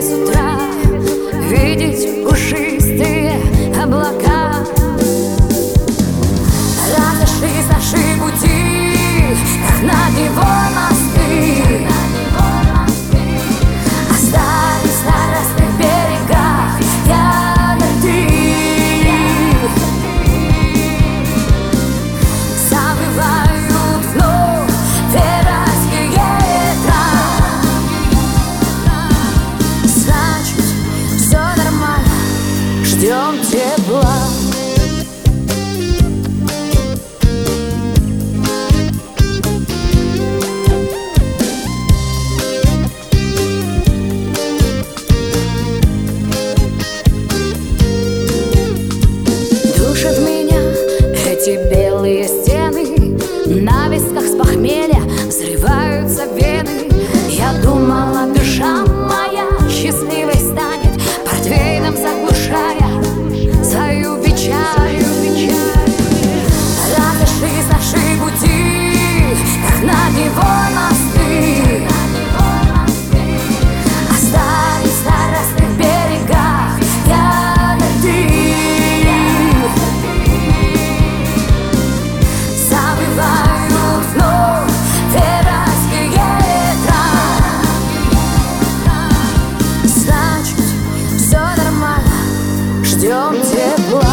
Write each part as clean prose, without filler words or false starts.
небе с утра видеть пушистые облака. Разошлись наши пути, как над него мосты, остались на разных берегах ярды. Забывают вновь веройские ветра. Значит, все нормально, ждем тепла. Душат меня эти белые стены, на висках с похмелья взрываются вены. Я думала, душа моя счастливой станет, портвейном заглушая свою печаль. Разошлись наши пути, как над него мосты, остались на разных берегах ярды. Забывают вновь веройские ветра. Значит, все нормально, ждем тепла.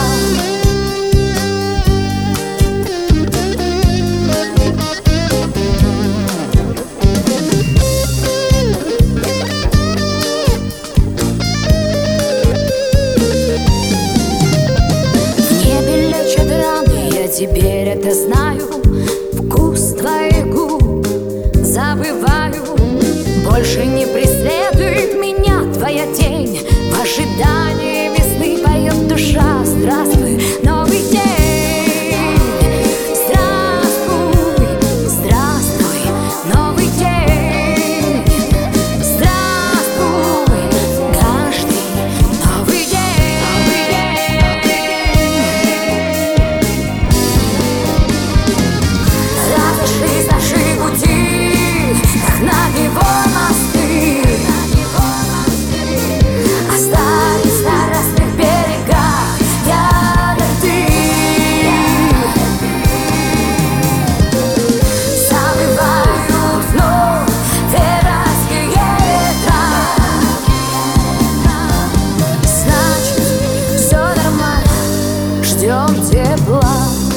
В небе лечат раны, я теперь это знаю. Вкус твоих губ забываю. Больше не преследует меня твоя тень. В ожидании весны поет душа. Здравствуй, новый день. Здравствуй, здравствуй, новый день. Здравствуй, каждый новый день. Разошлись наши пути, как над него мосты, остались на разных берегах ярды. Забывают вновь веройские ветра. Значит, все нормально, ждем тепла.